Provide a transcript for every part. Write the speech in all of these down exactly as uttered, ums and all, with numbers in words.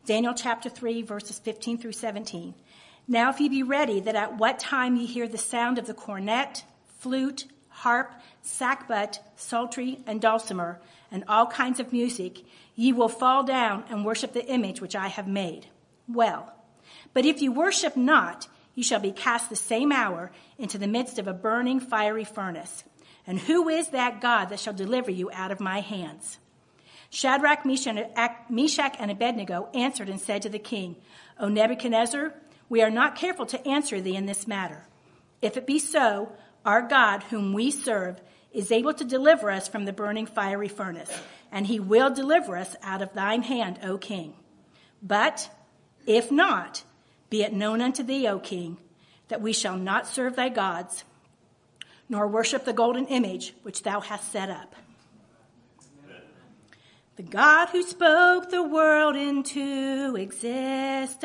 Daniel chapter three, verses fifteen through seventeen. Now if ye be ready, that at what time ye hear the sound of the cornet, flute, harp, sackbut, psaltery, and dulcimer, and all kinds of music, ye will fall down and worship the image which I have made. Well, but if you worship not, ye shall be cast the same hour into the midst of a burning fiery furnace. And who is that God that shall deliver you out of my hands? Shadrach, Meshach, and Abednego answered and said to the king, O Nebuchadnezzar, we are not careful to answer thee in this matter. If it be so, our God, whom we serve, is able to deliver us from the burning fiery furnace, and he will deliver us out of thine hand, O king. But if not, be it known unto thee, O king, that we shall not serve thy gods, nor worship the golden image which thou hast set up. Amen. The God who spoke the world into existence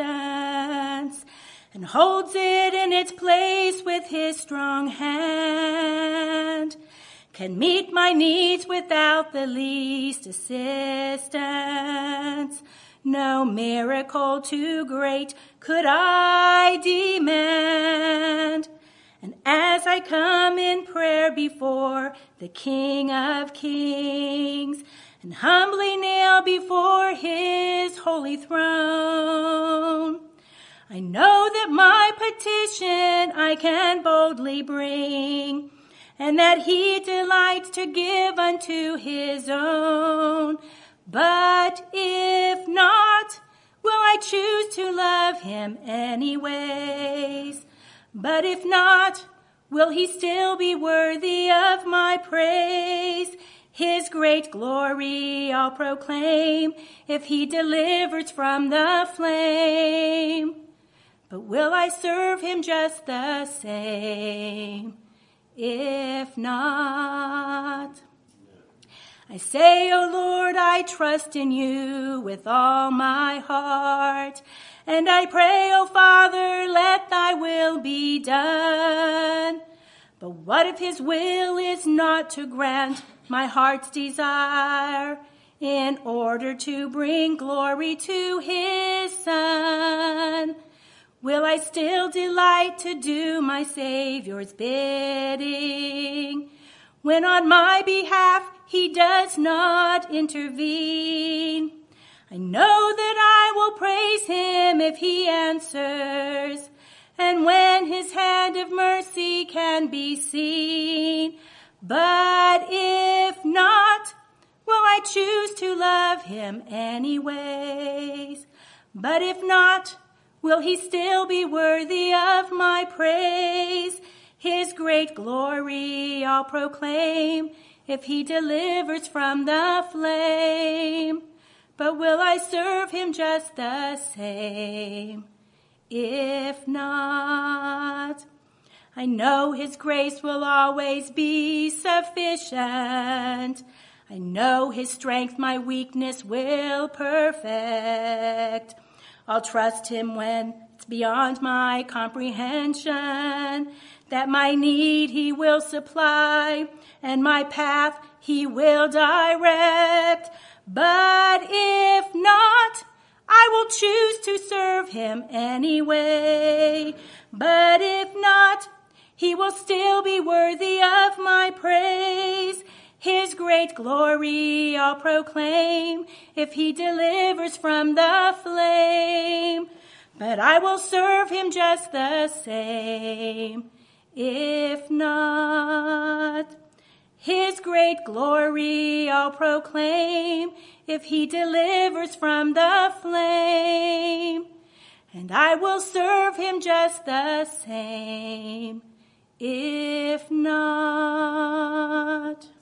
and holds it in its place with his strong hand can meet my needs without the least assistance. No miracle too great could I demand. And as I come in prayer before the King of Kings and humbly kneel before his holy throne, I know that my petition I can boldly bring, and that he delights to give unto his own. But if not, will I choose to love him anyways? But if not, will he still be worthy of my praise? His great glory I'll proclaim if he delivers from the flame. But will I serve him just the same? If not, I say, O Lord, I trust in you with all my heart. And I pray, O Father, let thy will be done. But what if his will is not to grant my heart's desire in order to bring glory to his Son? Will I still delight to do my Savior's bidding when on my behalf he does not intervene? I know that I will praise him if he answers, and when his hand of mercy can be seen. But if not, will I choose to love him anyways? But if not, will he still be worthy of my praise? His great glory I'll proclaim if he delivers from the flame. But will I serve him just the same? If not, I know his grace will always be sufficient. I know his strength my weakness will perfect. I'll trust him when it's beyond my comprehension, that my need he will supply and my path he will direct. But if not, I will choose to serve him anyway. But if not, he will still be worthy of my praise. His great glory I'll proclaim if he delivers from the flame. But I will serve him just the same. If not, his great glory I'll proclaim if he delivers from the flame. And I will serve him just the same. If not.